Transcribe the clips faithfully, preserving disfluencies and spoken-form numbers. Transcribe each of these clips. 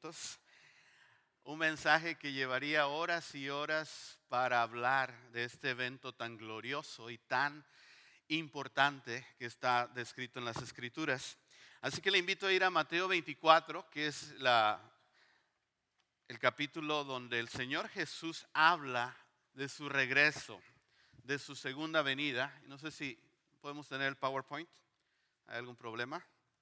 cortos. Un mensaje que llevaría horas y horas para hablar de este evento tan glorioso y tan importante que está descrito en las Escrituras. Así que le invito a ir a Mateo veinticuatro, que es la, el capítulo donde el Señor Jesús habla de su regreso, de su segunda venida. No sé si podemos tener el PowerPoint. ¿Hay algún problema?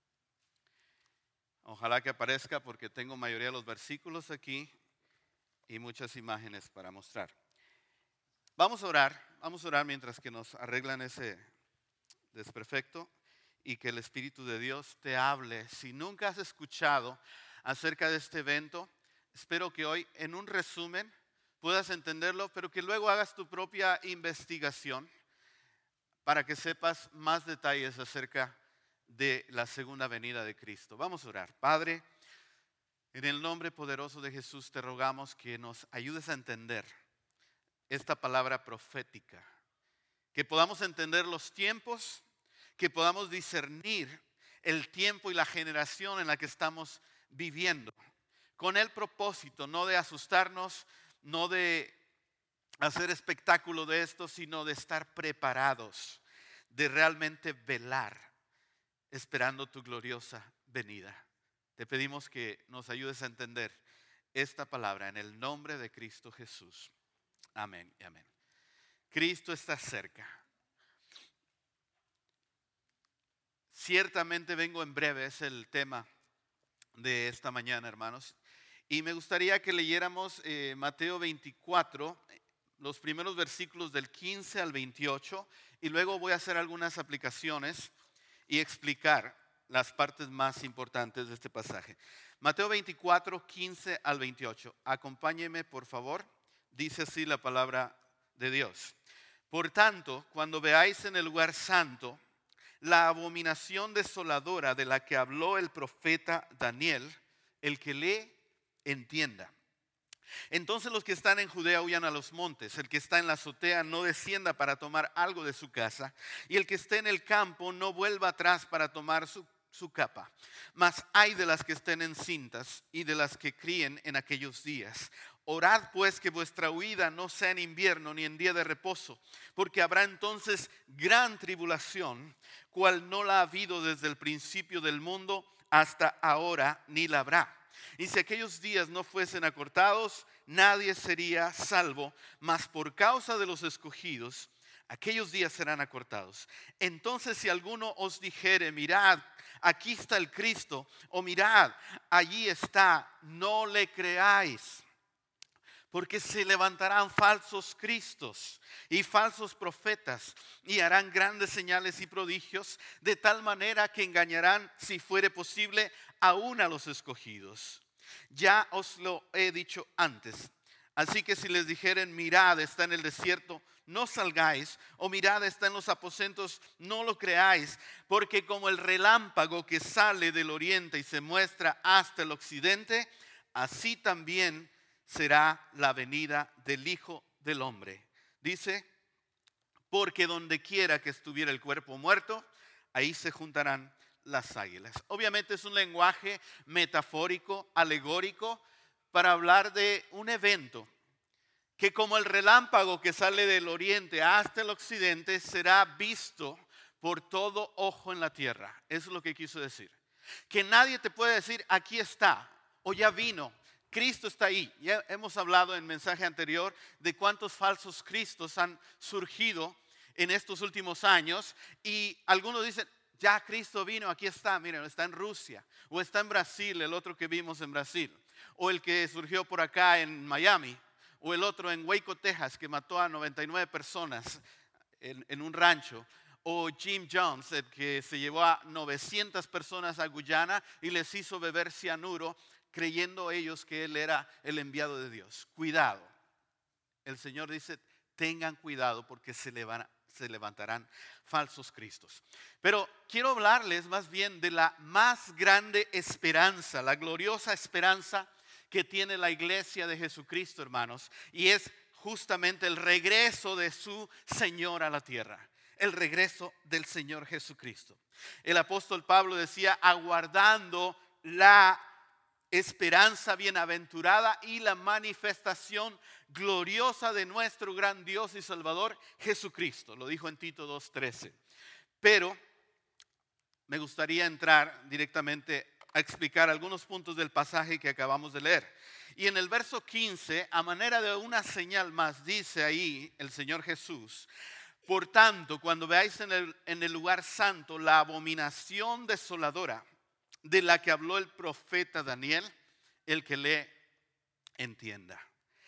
Ojalá que aparezca porque tengo mayoría de los versículos aquí y muchas imágenes para mostrar. Vamos a orar, vamos a orar mientras que nos arreglan ese desperfecto y que el Espíritu de Dios te hable. Si nunca has escuchado acerca de este evento, espero que hoy en un resumen puedas entenderlo, pero que luego hagas tu propia investigación para que sepas más detalles acerca de de la segunda venida de Cristo. Vamos a orar. Padre, en el nombre poderoso de Jesús te rogamos que nos ayudes a entender esta palabra profética, que podamos entender los tiempos, que podamos discernir el tiempo y la generación en la que estamos viviendo, con el propósito no de asustarnos, no de hacer espectáculo de esto, sino de estar preparados, de realmente velar esperando tu gloriosa venida. Te pedimos que nos ayudes a entender esta palabra en el nombre de Cristo Jesús. Amén y amén. Cristo está cerca. Ciertamente vengo en breve, es el tema de esta mañana, hermanos. Y me gustaría que leyéramos eh, Mateo veinticuatro, los primeros versículos del quince al veintiocho, y luego voy a hacer algunas aplicaciones y explicar las partes más importantes de este pasaje. Mateo veinticuatro, quince al veintiocho. Acompáñeme, por favor. Dice así la palabra de Dios. Por tanto, cuando veáis en el lugar santo la abominación desoladora de la que habló el profeta Daniel, el que lee, entienda. Entonces los que están en Judea huyan a los montes, el que está en la azotea no descienda para tomar algo de su casa, y el que esté en el campo no vuelva atrás para tomar su, su capa. Mas ay de las que estén encintas y de las que críen en aquellos días. Orad pues que vuestra huida no sea en invierno ni en día de reposo, porque habrá entonces gran tribulación, cual no la ha habido desde el principio del mundo hasta ahora, ni la habrá. Y si aquellos días no fuesen acortados, nadie sería salvo, mas por causa de los escogidos, aquellos días serán acortados. Entonces si alguno os dijere, mirad, aquí está el Cristo, o mirad, allí está, no le creáis. Porque se levantarán falsos cristos y falsos profetas y harán grandes señales y prodigios, de tal manera que engañarán, si fuere posible, aún a los escogidos. Ya os lo he dicho antes. Así que si les dijeren, mirad, está en el desierto, no salgáis, o mirad, está en los aposentos, no lo creáis, porque como el relámpago que sale del oriente y se muestra hasta el occidente, así también será la venida del Hijo del Hombre. Dice, porque donde quiera que estuviera el cuerpo muerto, ahí se juntarán las águilas. Obviamente es un lenguaje metafórico, alegórico, para hablar de un evento que como el relámpago que sale del oriente hasta el occidente será visto por todo ojo en la tierra. Eso es lo que quiso decir. Que nadie te puede decir, aquí está, o ya vino. Cristo está ahí. Ya hemos hablado en mensaje anterior de cuántos falsos cristos han surgido en estos últimos años. Y algunos dicen, ya Cristo vino, aquí está, miren, está en Rusia. O está en Brasil, el otro que vimos en Brasil. O el que surgió por acá en Miami. O el otro en Waco, Texas, que mató a noventa y nueve personas en, en un rancho. O Jim Jones, el que se llevó a novecientas personas a Guyana y les hizo beber cianuro, creyendo ellos que él era el enviado de Dios. Cuidado. El Señor dice, tengan cuidado porque se levantarán, se levantarán falsos cristos. Pero quiero hablarles más bien de la más grande esperanza, la gloriosa esperanza que tiene la iglesia de Jesucristo, hermanos. Y es justamente el regreso de su Señor a la tierra. El regreso del Señor Jesucristo. El apóstol Pablo decía, aguardando la esperanza bienaventurada y la manifestación gloriosa de nuestro gran Dios y Salvador Jesucristo. Lo dijo en Tito dos trece. Pero me gustaría entrar directamente a explicar algunos puntos del pasaje que acabamos de leer. Y en el verso quince, a manera de una señal más, dice ahí el Señor Jesús: por tanto, cuando veáis en el, en el lugar santo la abominación desoladora de la que habló el profeta Daniel, el que lee, entienda.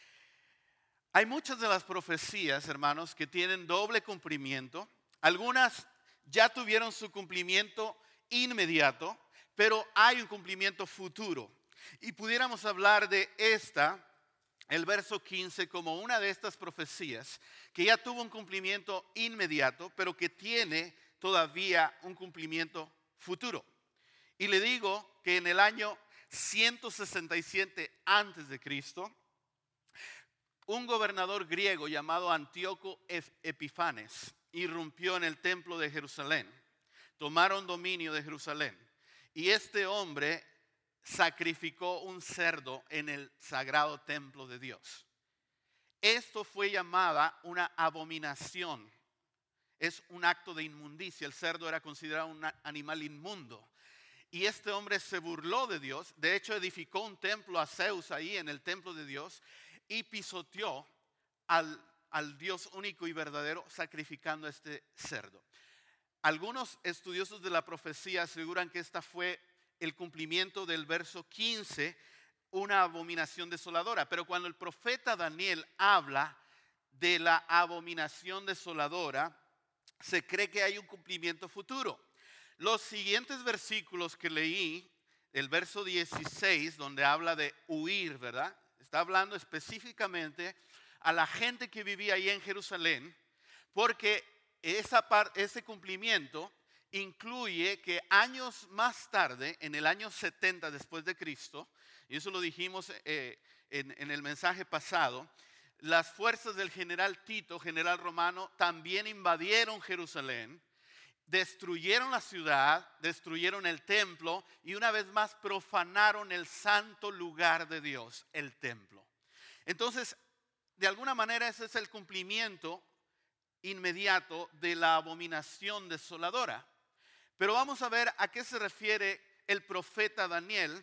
Hay muchas de las profecías, hermanos, que tienen doble cumplimiento. Algunas ya tuvieron su cumplimiento inmediato, pero hay un cumplimiento futuro. Y pudiéramos hablar de esta, el verso quince, como una de estas profecías que ya tuvo un cumplimiento inmediato, pero que tiene todavía un cumplimiento futuro. Y le digo que en el año ciento sesenta y siete antes de Cristo, un gobernador griego llamado Antíoco Epifanes irrumpió en el templo de Jerusalén. Tomaron dominio de Jerusalén. Y este hombre sacrificó un cerdo en el sagrado templo de Dios. Esto fue llamada una abominación. Es un acto de inmundicia. El cerdo era considerado un animal inmundo. Y este hombre se burló de Dios. De hecho, edificó un templo a Zeus ahí en el templo de Dios y pisoteó al, al Dios único y verdadero sacrificando a este cerdo. Algunos estudiosos de la profecía aseguran que esta fue el cumplimiento del verso quince, una abominación desoladora. Pero cuando el profeta Daniel habla de la abominación desoladora, se cree que hay un cumplimiento futuro. Los siguientes versículos que leí, el verso dieciséis, donde habla de huir, ¿verdad? Está hablando específicamente a la gente que vivía ahí en Jerusalén, porque esa parte, ese cumplimiento incluye que años más tarde, en el año setenta después de Cristo, y eso lo dijimos eh, en, en el mensaje pasado, las fuerzas del general Tito, general romano, también invadieron Jerusalén, destruyeron la ciudad, destruyeron el templo y una vez más profanaron el santo lugar de Dios, el templo. Entonces, de alguna manera ese es el cumplimiento inmediato de la abominación desoladora. Pero vamos a ver a qué se refiere el profeta Daniel.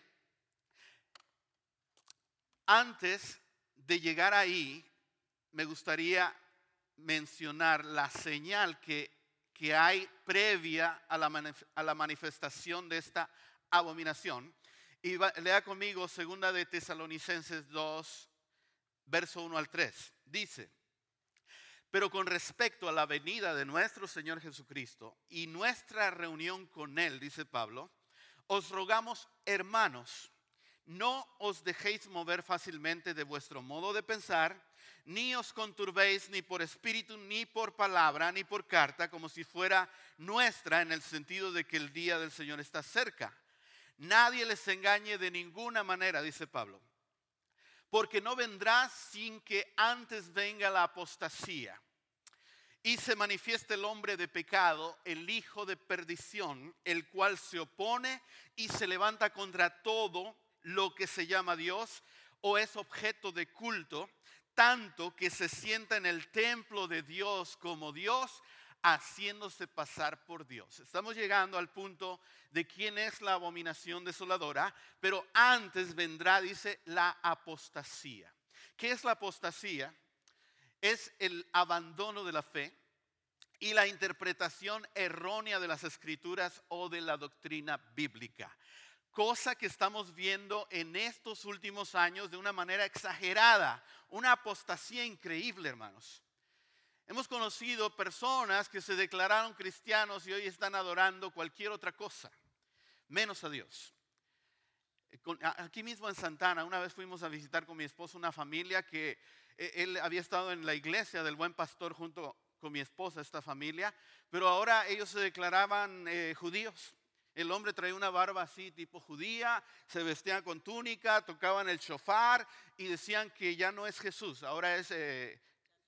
Antes de llegar ahí, me gustaría mencionar la señal que, que hay previa a la, manif- a la manifestación de esta abominación. Y va, lea conmigo segunda de Tesalonicenses dos, verso uno al tres. Dice: pero con respecto a la venida de nuestro Señor Jesucristo y nuestra reunión con Él, dice Pablo, os rogamos, hermanos, no os dejéis mover fácilmente de vuestro modo de pensar, ni os conturbéis ni por espíritu, ni por palabra, ni por carta, como si fuera nuestra, en el sentido de que el día del Señor está cerca. Nadie les engañe de ninguna manera, dice Pablo, porque no vendrá sin que antes venga la apostasía y se manifieste el hombre de pecado, el hijo de perdición, el cual se opone y se levanta contra todo lo que se llama Dios o es objeto de culto, tanto que se sienta en el templo de Dios como Dios, haciéndose pasar por Dios. Estamos llegando al punto de quién es la abominación desoladora, pero antes vendrá, dice, la apostasía. ¿Qué es la apostasía? Es el abandono de la fe y la interpretación errónea de las escrituras o de la doctrina bíblica. Cosa que estamos viendo en estos últimos años de una manera exagerada, una apostasía increíble, hermanos. Hemos conocido personas que se declararon cristianos y hoy están adorando cualquier otra cosa, menos a Dios. Aquí mismo en Santana, una vez fuimos a visitar con mi esposo una familia que él había estado en la iglesia del Buen Pastor junto con mi esposa, esta familia, pero ahora ellos se declaraban eh, judíos. El hombre traía una barba así tipo judía, se vestían con túnica, tocaban el shofar y decían que ya no es Jesús, ahora es eh,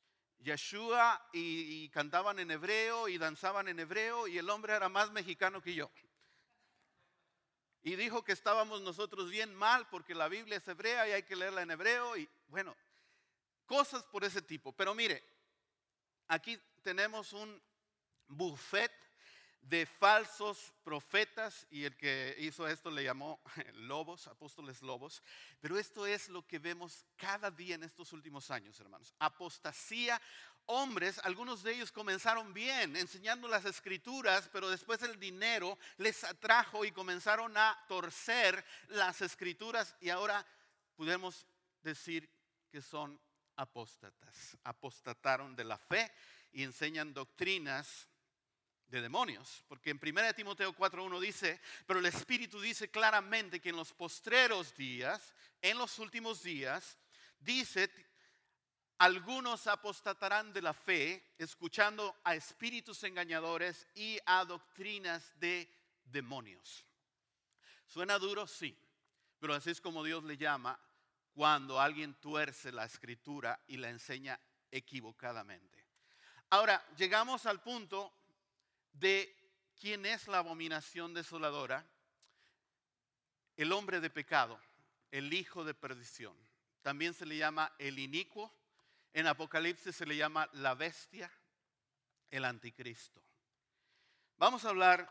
Yeshua y, y cantaban en hebreo y danzaban en hebreo y el hombre era más mexicano que yo. y dijo que estábamos nosotros bien mal porque la Biblia es hebrea y hay que leerla en hebreo y bueno, cosas por ese tipo. Pero mire, aquí tenemos un buffet de falsos profetas y el que hizo esto le llamó lobos, apóstoles lobos. Pero esto es lo que vemos cada día en estos últimos años, hermanos. Apostasía, hombres, algunos de ellos comenzaron bien enseñando las escrituras, pero después el dinero les atrajo y comenzaron a torcer las escrituras y ahora podemos decir que son apóstatas. Apostataron de la fe y enseñan doctrinas de demonios, porque en primera Timoteo cuatro uno dice, pero el Espíritu dice claramente que en los postreros días, en los últimos días, dice, algunos apostatarán de la fe, escuchando a espíritus engañadores y a doctrinas de demonios. Suena duro, sí, pero así es como Dios le llama cuando alguien tuerce la escritura y la enseña equivocadamente. Ahora, llegamos al punto de quién es la abominación desoladora, el hombre de pecado, el hijo de perdición. También se le llama el inicuo. En Apocalipsis se le llama la bestia, el anticristo. Vamos a hablar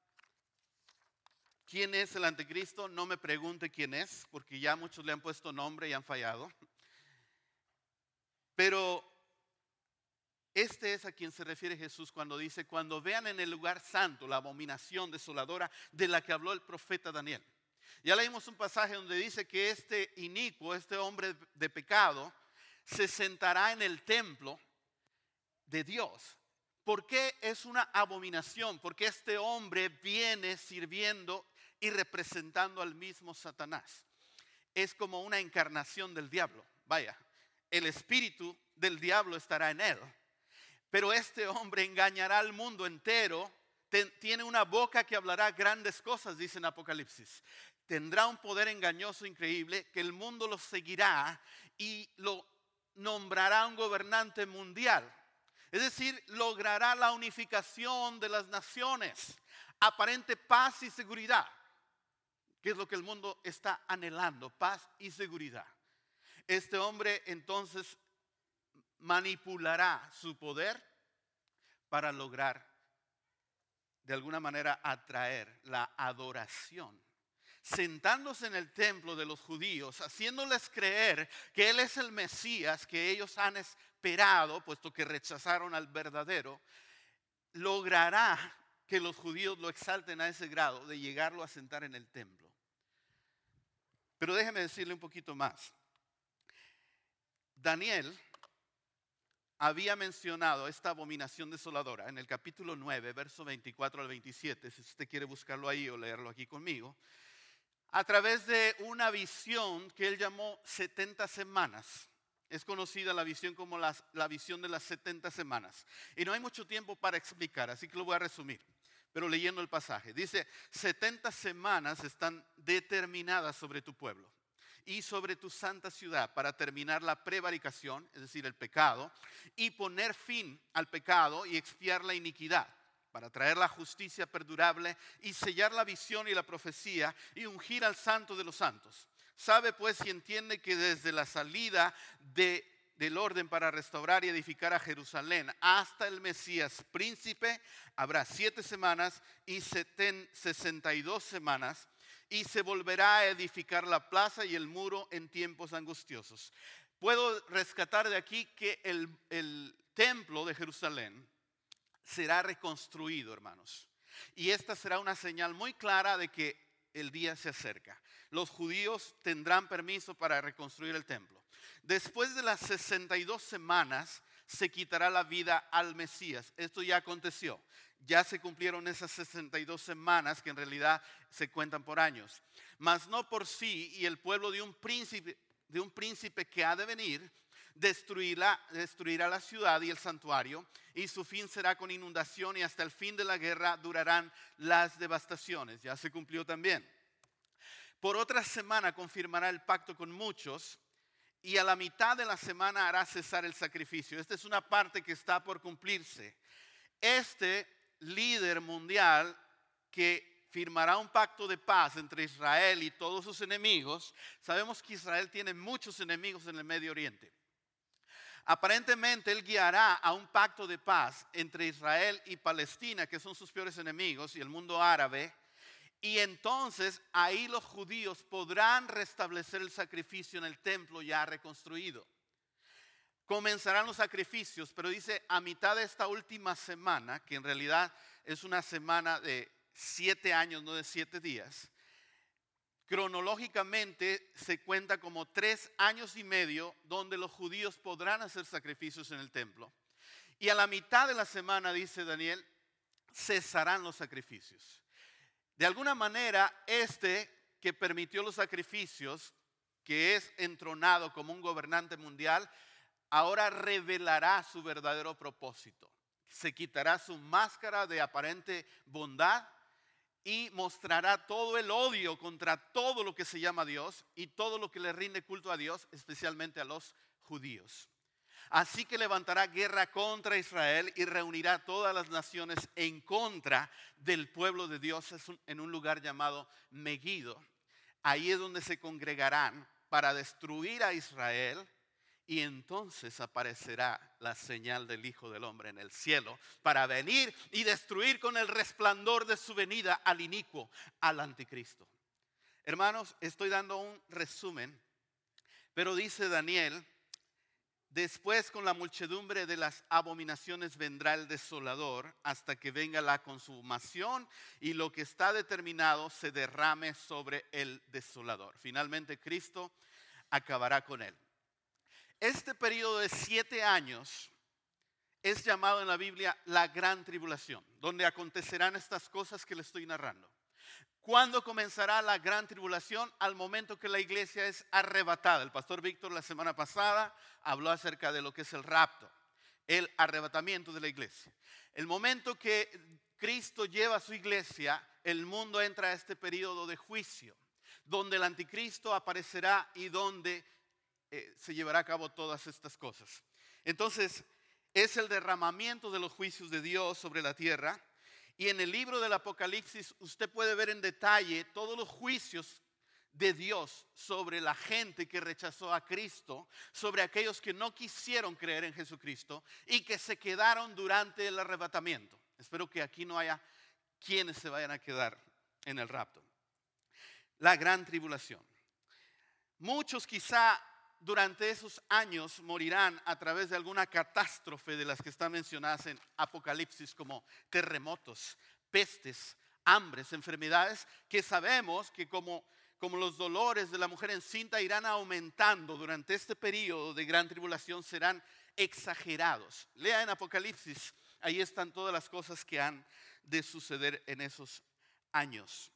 quién es el anticristo. No me pregunte quién es, porque ya muchos le han puesto nombre y han fallado. Pero este es a quien se refiere Jesús cuando dice, cuando vean en el lugar santo la abominación desoladora de la que habló el profeta Daniel. Ya leímos un pasaje donde dice que este inicuo, este hombre de pecado, se sentará en el templo de Dios. ¿Por qué es una abominación? Porque este hombre viene sirviendo y representando al mismo Satanás. Es como una encarnación del diablo. Vaya, el espíritu del diablo estará en él. Pero este hombre engañará al mundo entero. Tiene una boca que hablará grandes cosas, dice en Apocalipsis. Tendrá un poder engañoso increíble que el mundo lo seguirá y lo nombrará un gobernante mundial. Es decir, logrará la unificación de las naciones, aparente paz y seguridad, que es lo que el mundo está anhelando, paz y seguridad. Este hombre entonces manipulará su poder para lograr de alguna manera atraer la adoración, sentándose en el templo de los judíos, haciéndoles creer que Él es el Mesías que ellos han esperado, puesto que rechazaron al verdadero. Logrará que los judíos lo exalten a ese grado de llegarlo a sentar en el templo. Pero déjeme decirle un poquito más. Daniel había mencionado esta abominación desoladora en el capítulo nueve, verso veinticuatro al veintisiete, si usted quiere buscarlo ahí o leerlo aquí conmigo, a través de una visión que él llamó setenta semanas. Es conocida la visión como las, la visión de las setenta semanas. Y no hay mucho tiempo para explicar, así que lo voy a resumir. Pero leyendo el pasaje, dice, setenta semanas están determinadas sobre tu pueblo y sobre tu santa ciudad para terminar la prevaricación, es decir, el pecado, y poner fin al pecado y expiar la iniquidad, para traer la justicia perdurable y sellar la visión y la profecía y ungir al santo de los santos. Sabe pues y entiende que desde la salida de, del orden para restaurar y edificar a Jerusalén hasta el Mesías príncipe habrá siete semanas y seten, sesenta y dos semanas, y se volverá a edificar la plaza y el muro en tiempos angustiosos. Puedo rescatar de aquí que el, el templo de Jerusalén será reconstruido, hermanos. Y esta será una señal muy clara de que el día se acerca. Los judíos tendrán permiso para reconstruir el templo. Después de las sesenta y dos semanas se quitará la vida al Mesías. Esto ya aconteció. Ya se cumplieron esas sesenta y dos semanas que en realidad se cuentan por años. Mas no por sí, y el pueblo de un príncipe, de un príncipe que ha de venir destruirá, destruirá la ciudad y el santuario, y su fin será con inundación, y hasta el fin de la guerra durarán las devastaciones. Ya se cumplió también. Por otra semana confirmará el pacto con muchos, y a la mitad de la semana hará cesar el sacrificio. Esta es una parte que está por cumplirse. Este líder mundial que firmará un pacto de paz entre Israel y todos sus enemigos. Sabemos que Israel tiene muchos enemigos en el Medio Oriente. Aparentemente Él guiará a un pacto de paz entre Israel y Palestina, que son sus peores enemigos, y el mundo árabe. Y entonces ahí los judíos podrán restablecer el sacrificio en el templo ya reconstruido. Comenzarán los sacrificios, pero dice a mitad de esta última semana, que en realidad es una semana de siete años, no de siete días. Cronológicamente se cuenta como tres años y medio donde los judíos podrán hacer sacrificios en el templo. Y a la mitad de la semana, dice Daniel, cesarán los sacrificios. De alguna manera, este que permitió los sacrificios, que es entronado como un gobernante mundial, ahora revelará su verdadero propósito. Se quitará su máscara de aparente bondad y mostrará todo el odio contra todo lo que se llama Dios y todo lo que le rinde culto a Dios, especialmente a los judíos. Así que levantará guerra contra Israel y reunirá a todas las naciones en contra del pueblo de Dios en un lugar llamado Megiddo. Ahí es donde se congregarán para destruir a Israel. Y entonces aparecerá la señal del Hijo del Hombre en el cielo para venir y destruir con el resplandor de su venida al inicuo, al anticristo. Hermanos, estoy dando un resumen, pero dice Daniel, después con la muchedumbre de las abominaciones vendrá el desolador hasta que venga la consumación y lo que está determinado se derrame sobre el desolador. Finalmente Cristo acabará con él. Este periodo de siete años es llamado en la Biblia la gran tribulación, donde acontecerán estas cosas que le estoy narrando. ¿Cuándo comenzará la gran tribulación? Al momento que la iglesia es arrebatada. El pastor Víctor la semana pasada habló acerca de lo que es el rapto, el arrebatamiento de la iglesia. El momento que Cristo lleva a su iglesia, el mundo entra a este periodo de juicio, donde el anticristo aparecerá y donde Eh, se llevará a cabo todas estas cosas. Entonces, es el derramamiento de los juicios de Dios sobre la tierra. Y en el libro del Apocalipsis usted puede ver en detalle todos los juicios de Dios sobre la gente que rechazó a Cristo, sobre aquellos que no quisieron creer en Jesucristo y que se quedaron durante el arrebatamiento. Espero que aquí no haya quienes se vayan a quedar en el rapto. La gran tribulación. Muchos quizá durante esos años morirán a través de alguna catástrofe de las que están mencionadas en Apocalipsis, como terremotos, pestes, hambres, enfermedades, que sabemos que como, como los dolores de la mujer encinta irán aumentando durante este periodo de gran tribulación, serán exagerados. Lea en Apocalipsis, ahí están todas las cosas que han de suceder en esos años.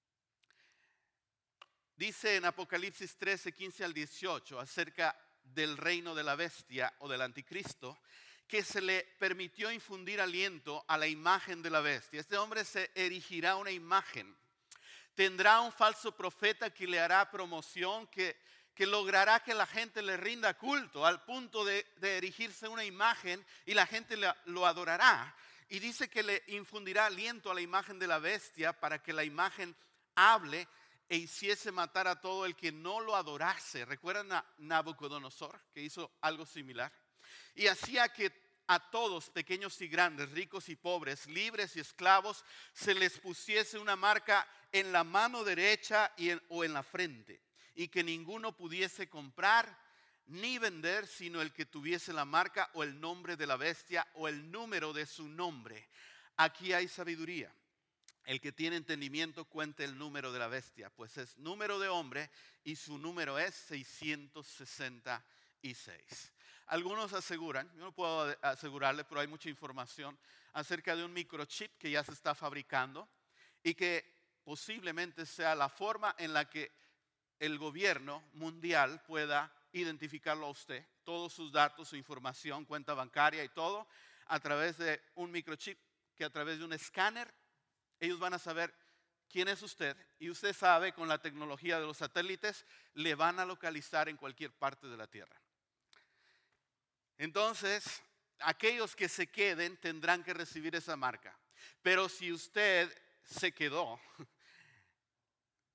Dice en Apocalipsis trece, quince al dieciocho acerca del reino de la bestia o del anticristo, que se le permitió infundir aliento a la imagen de la bestia. Este hombre se erigirá una imagen. Tendrá un falso profeta que le hará promoción, que, que logrará que la gente le rinda culto al punto de, de erigirse una imagen y la gente le, lo adorará. Y dice que le infundirá aliento a la imagen de la bestia para que la imagen hable e hiciese matar a todo el que no lo adorase. ¿Recuerdan a Nabucodonosor, que hizo algo similar? Y hacía que a todos, pequeños y grandes, ricos y pobres, libres y esclavos, se les pusiese una marca en la mano derecha y en, o en la frente, y que ninguno pudiese comprar ni vender, sino el que tuviese la marca o el nombre de la bestia o el número de su nombre. Aquí hay sabiduría. El que tiene entendimiento cuente el número de la bestia, pues es número de hombre y su número es seiscientos sesenta y seis. Algunos aseguran, yo no puedo asegurarle, pero hay mucha información acerca de un microchip que ya se está fabricando y que posiblemente sea la forma en la que el gobierno mundial pueda identificarlo a usted, todos sus datos, su información, cuenta bancaria y todo, a través de un microchip que a través de un escáner ellos van a saber quién es usted, y usted sabe, con la tecnología de los satélites le van a localizar en cualquier parte de la tierra. Entonces, aquellos que se queden tendrán que recibir esa marca. Pero si usted se quedó,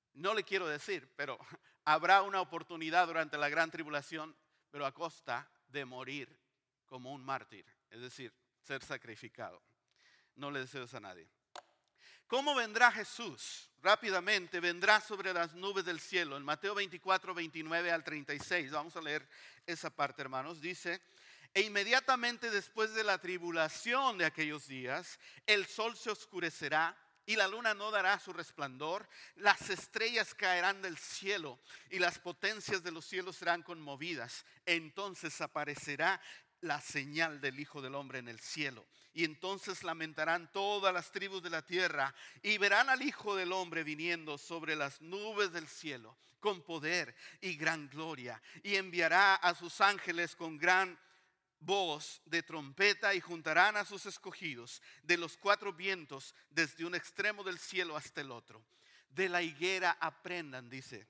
No le quiero decir, pero habrá una oportunidad durante la gran tribulación, pero a costa de morir como un mártir, es decir, ser sacrificado. No le deseo eso a nadie. ¿Cómo vendrá Jesús? Rápidamente vendrá sobre las nubes del cielo. En Mateo veinticuatro, veintinueve al treinta y seis, vamos a leer esa parte, hermanos. Dice: e inmediatamente después de la tribulación de aquellos días, el sol se oscurecerá y la luna no dará su resplandor, las estrellas caerán del cielo y las potencias de los cielos serán conmovidas. Entonces aparecerá la señal del Hijo del Hombre en el cielo. Y entonces lamentarán todas las tribus de la tierra y verán al Hijo del Hombre viniendo sobre las nubes del cielo con poder y gran gloria. Y enviará a sus ángeles con gran voz de trompeta y juntarán a sus escogidos de los cuatro vientos desde un extremo del cielo hasta el otro. De la higuera aprendan, dice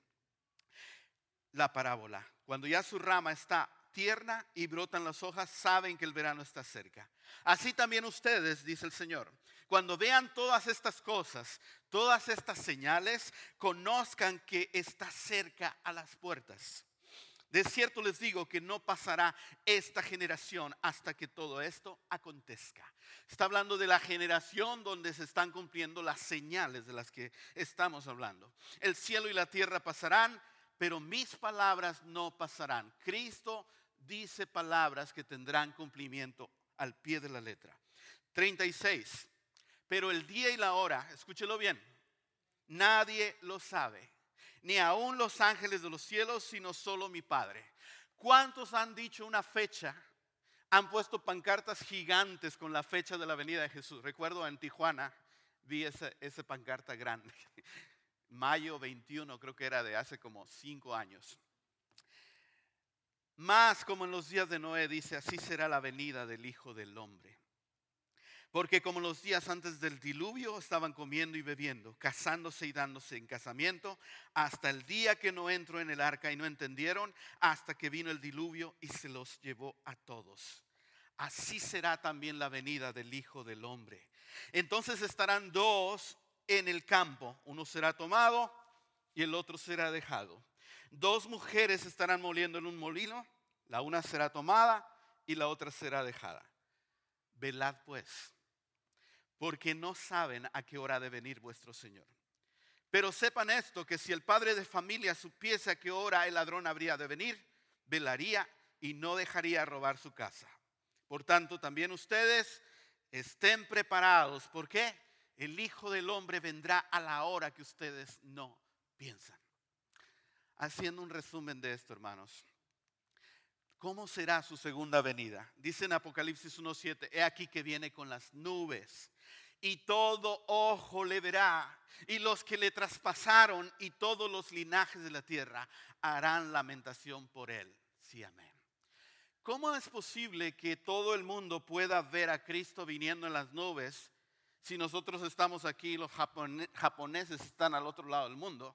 la parábola. Cuando ya su rama está tierna y brotan las hojas, saben que el verano está cerca. Así también ustedes, dice el Señor, cuando vean todas estas cosas, todas estas señales, conozcan que está cerca a las puertas. De cierto les digo que no pasará esta generación hasta que todo esto acontezca. Está hablando de la generación donde se están cumpliendo las señales de las que estamos hablando. El cielo y la tierra pasarán, pero mis palabras no pasarán. Cristo dice palabras que tendrán cumplimiento al pie de la letra. treinta y seis. Pero el día y la hora, escúchelo bien, nadie lo sabe. Ni aun los ángeles de los cielos, sino solo mi Padre. ¿Cuántos han dicho una fecha? Han puesto pancartas gigantes con la fecha de la venida de Jesús. Recuerdo en Tijuana, vi esa, esa pancarta grande. Mayo veintiuno, creo que era de hace como cinco años. Más como en los días de Noé, dice, así será la venida del Hijo del Hombre. Porque como los días antes del diluvio estaban comiendo y bebiendo, casándose y dándose en casamiento, hasta el día que no entró en el arca y no entendieron, hasta que vino el diluvio y se los llevó a todos. Así será también la venida del Hijo del Hombre. Entonces estarán dos en el campo, uno será tomado y el otro será dejado. Dos mujeres estarán moliendo en un molino, la una será tomada y la otra será dejada. Velad pues, porque no saben a qué hora ha de venir vuestro Señor. Pero sepan esto, que si el padre de familia supiese a qué hora el ladrón habría de venir, velaría y no dejaría robar su casa. Por tanto, también ustedes estén preparados, porque el Hijo del Hombre vendrá a la hora que ustedes no piensan. Haciendo un resumen de esto, hermanos. ¿Cómo será su segunda venida? Dice en Apocalipsis uno siete, he aquí que viene con las nubes y todo ojo le verá, y los que le traspasaron y todos los linajes de la tierra harán lamentación por él. Sí, amén. ¿Cómo es posible que todo el mundo pueda ver a Cristo viniendo en las nubes si nosotros estamos aquí y los japoneses están al otro lado del mundo?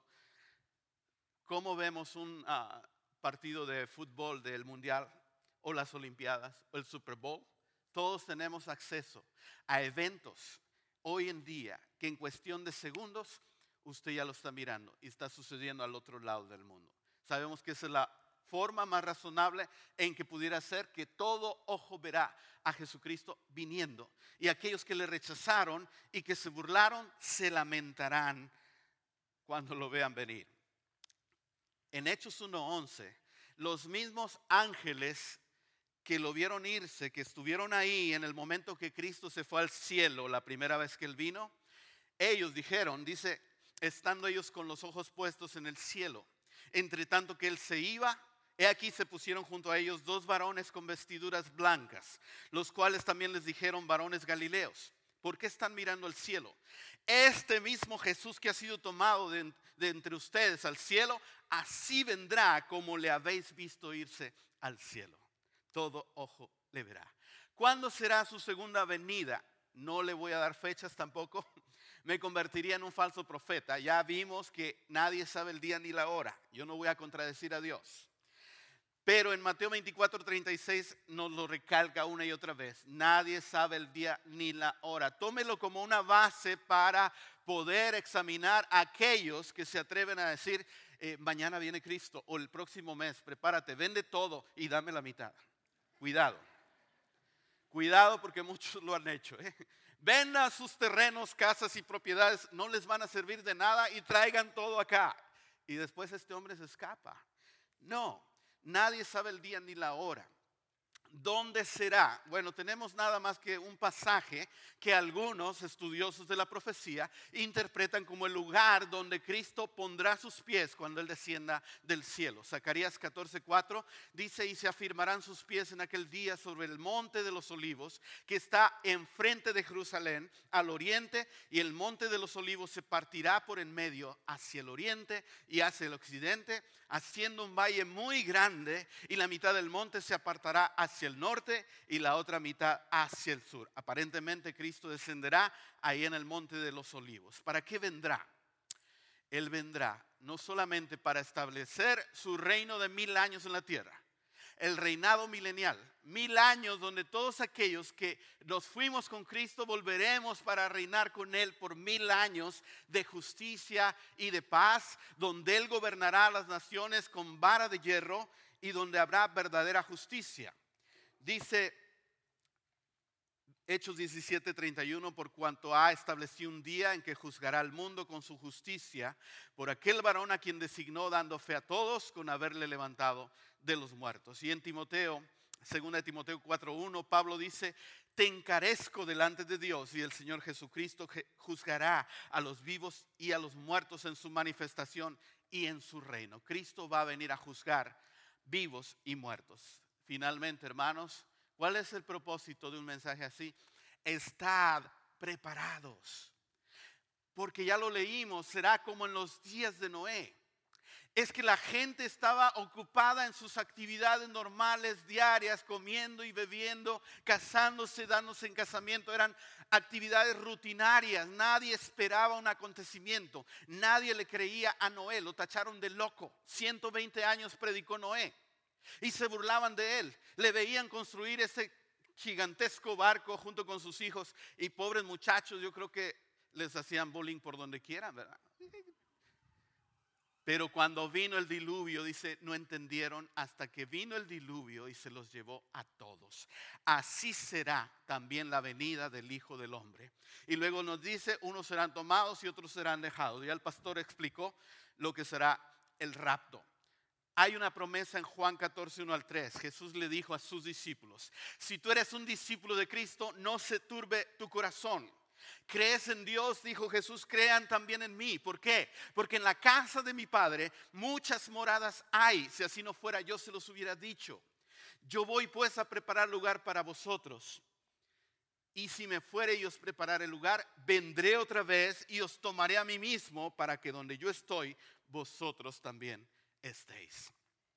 ¿Cómo vemos un uh, partido de fútbol del mundial o las olimpiadas o el Super Bowl? Todos tenemos acceso a eventos hoy en día que en cuestión de segundos usted ya lo está mirando y está sucediendo al otro lado del mundo. Sabemos que esa es la forma más razonable en que pudiera ser que todo ojo verá a Jesucristo viniendo, y aquellos que le rechazaron y que se burlaron se lamentarán cuando lo vean venir. En Hechos uno once, los mismos ángeles que lo vieron irse, que estuvieron ahí en el momento que Cristo se fue al cielo, la primera vez que él vino, ellos dijeron, dice, estando ellos con los ojos puestos en el cielo, entre tanto que él se iba, he aquí se pusieron junto a ellos dos varones con vestiduras blancas, los cuales también les dijeron, varones galileos, ¿por qué están mirando al cielo? Este mismo Jesús que ha sido tomado de, de entre ustedes al cielo, así vendrá como le habéis visto irse al cielo. Todo ojo le verá. ¿Cuándo será su segunda venida? No le voy a dar fechas tampoco. Me convertiría en un falso profeta. Ya vimos que nadie sabe el día ni la hora. Yo no voy a contradecir a Dios. Pero en Mateo veinticuatro, treinta y seis nos lo recalca una y otra vez. Nadie sabe el día ni la hora. Tómelo como una base para poder examinar a aquellos que se atreven a decir, eh, mañana viene Cristo o el próximo mes, prepárate, vende todo y dame la mitad. Cuidado. Cuidado porque muchos lo han hecho. ¿eh? Vendan sus terrenos, casas y propiedades, no les van a servir de nada y traigan todo acá. Y después este hombre se escapa. No, nadie sabe el día ni la hora. ¿Dónde será? Bueno, tenemos nada más que un pasaje que algunos estudiosos de la profecía interpretan como el lugar donde Cristo pondrá sus pies cuando Él descienda del cielo. Zacarías catorce, cuatro dice, y se afirmarán sus pies en aquel día sobre el monte de los olivos que está enfrente de Jerusalén al oriente, y el monte de los olivos se partirá por en medio hacia el oriente y hacia el occidente, haciendo un valle muy grande, y la mitad del monte se apartará hacia el norte y la otra mitad hacia el sur. Aparentemente Cristo descenderá ahí en el monte de los olivos. ¿Para qué vendrá? Él vendrá no solamente para establecer su reino de mil años en la tierra, el reinado milenial, mil años donde todos aquellos que nos fuimos con Cristo volveremos para reinar con Él por mil años de justicia y de paz, donde Él gobernará a las naciones con vara de hierro y donde habrá verdadera justicia. Dice Hechos diecisiete, treinta y uno, por cuanto ha establecido un día en que juzgará al mundo con su justicia, por aquel varón a quien designó, dando fe a todos con haberle levantado de los muertos. Y en Timoteo, segunda de Timoteo cuatro, uno, Pablo dice, te encarezco delante de Dios y el Señor Jesucristo que juzgará a los vivos y a los muertos en su manifestación y en su reino. Cristo va a venir a juzgar vivos y muertos. Finalmente, hermanos, ¿cuál es el propósito de un mensaje así? Estad preparados. Porque ya lo leímos, será como en los días de Noé. Es que la gente estaba ocupada en sus actividades normales, diarias, comiendo y bebiendo, casándose, dándose en casamiento. Eran actividades rutinarias. Nadie esperaba un acontecimiento. Nadie le creía a Noé. Lo tacharon de loco. ciento veinte años predicó Noé. Y se burlaban de él. Le veían construir ese gigantesco barco junto con sus hijos. Y pobres muchachos, yo creo que les hacían bullying por donde quieran, ¿verdad? Pero cuando vino el diluvio, dice, no entendieron hasta que vino el diluvio y se los llevó a todos. Así será también la venida del Hijo del Hombre. Y luego nos dice, unos serán tomados y otros serán dejados. Ya el pastor explicó lo que será el rapto. Hay una promesa en Juan catorce, uno al tres. Jesús le dijo a sus discípulos, si tú eres un discípulo de Cristo, no se turbe tu corazón. ¿Crees en Dios? Dijo Jesús, crean también en mí. ¿Por qué? Porque en la casa de mi Padre muchas moradas hay. Si así no fuera, yo se los hubiera dicho. Yo voy pues a preparar lugar para vosotros. Y si me fuere y os prepararé el lugar, vendré otra vez y os tomaré a mí mismo, para que donde yo estoy, vosotros también estéis.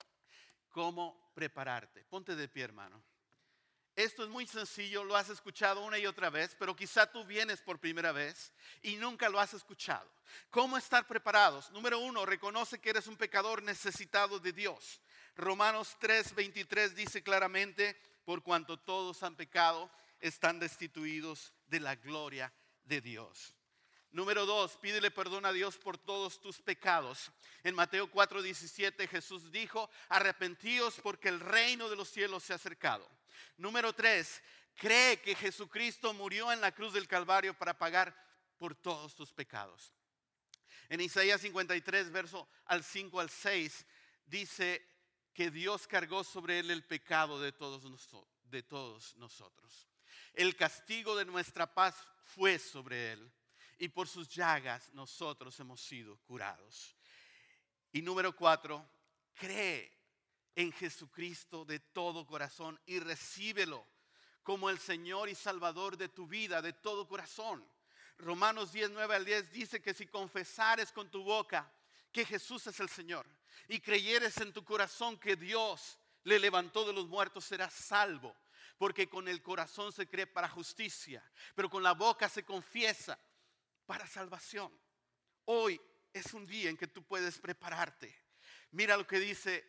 ¿Cómo prepararte? Ponte de pie, hermano. Esto es muy sencillo, lo has escuchado una y otra vez, pero quizá tú vienes por primera vez y nunca lo has escuchado. ¿Cómo estar preparados? Número uno, reconoce que eres un pecador necesitado de Dios. Romanos tres, veintitrés dice claramente, por cuanto todos han pecado, están destituidos de la gloria de Dios. Número dos, pídele perdón a Dios por todos tus pecados. En Mateo cuatro, diecisiete Jesús dijo, arrepentíos porque el reino de los cielos se ha acercado. Número tres, cree que Jesucristo murió en la cruz del Calvario para pagar por todos tus pecados. En Isaías cincuenta y tres, verso al cinco al seis, dice que Dios cargó sobre él el pecado de todos, de todos nosotros. El castigo de nuestra paz fue sobre él, y por sus llagas nosotros hemos sido curados. Y número cuatro, cree en Jesucristo de todo corazón y recíbelo como el Señor y Salvador de tu vida, de todo corazón. Romanos diez, nueve al diez dice que si confesares con tu boca que Jesús es el Señor y creyeres en tu corazón que Dios le levantó de los muertos, serás salvo. Porque con el corazón se cree para justicia, pero con la boca se confiesa para salvación. Hoy es un día en que tú puedes prepararte. Mira lo que dice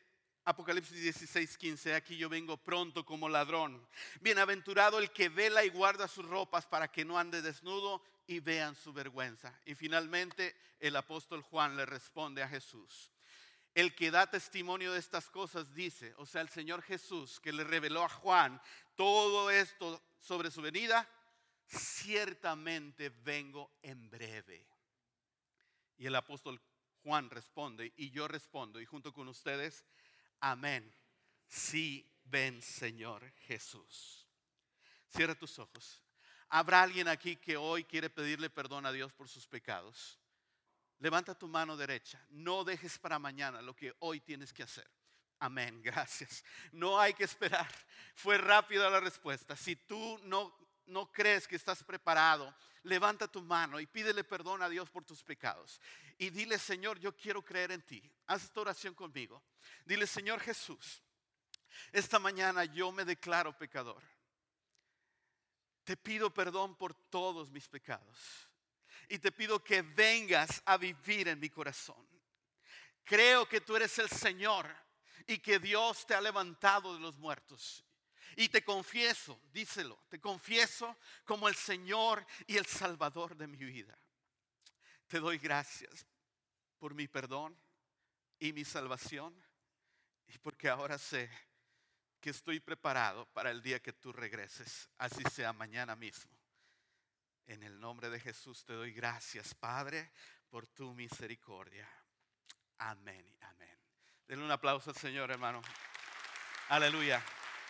Apocalipsis dieciséis, quince, aquí yo vengo pronto como ladrón. Bienaventurado el que vela y guarda sus ropas para que no ande desnudo y vean su vergüenza. Y finalmente el apóstol Juan le responde a Jesús. El que da testimonio de estas cosas dice, o sea, el Señor Jesús que le reveló a Juan todo esto sobre su venida, ciertamente vengo en breve. Y el apóstol Juan responde y yo respondo y junto con ustedes, amén. Sí, ven Señor Jesús. Cierra tus ojos. ¿Habrá alguien aquí que hoy quiere pedirle perdón a Dios por sus pecados? Levanta tu mano derecha. No dejes para mañana lo que hoy tienes que hacer. Amén, gracias. No hay que esperar. Fue rápida la respuesta. Si tú no, no crees que estás preparado, levanta tu mano y pídele perdón a Dios por tus pecados. Y dile, Señor, yo quiero creer en ti. Haz esta oración conmigo. Dile, Señor Jesús, esta mañana yo me declaro pecador. Te pido perdón por todos mis pecados. Y te pido que vengas a vivir en mi corazón. Creo que tú eres el Señor y que Dios te ha levantado de los muertos. Y te confieso, díselo, te confieso como el Señor y el Salvador de mi vida. Te doy gracias por mi perdón y mi salvación. Y porque ahora sé que estoy preparado para el día que tú regreses. Así sea mañana mismo. En el nombre de Jesús te doy gracias, Padre, por tu misericordia. Amén y amén. Denle un aplauso al Señor, hermano. Aleluya.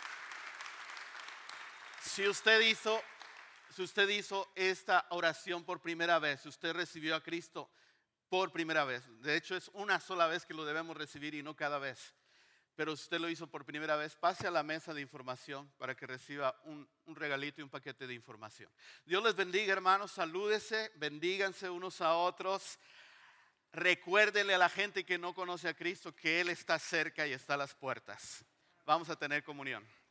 Si usted hizo, si usted hizo esta oración por primera vez, si usted recibió a Cristo por primera vez, de hecho es una sola vez que lo debemos recibir y no cada vez. Pero si usted lo hizo por primera vez, pase a la mesa de información para que reciba un, un regalito y un paquete de información. Dios les bendiga, hermanos. Salúdese, bendíganse unos a otros. Recuérdele a la gente que no conoce a Cristo que Él está cerca y está a las puertas. Vamos a tener comunión.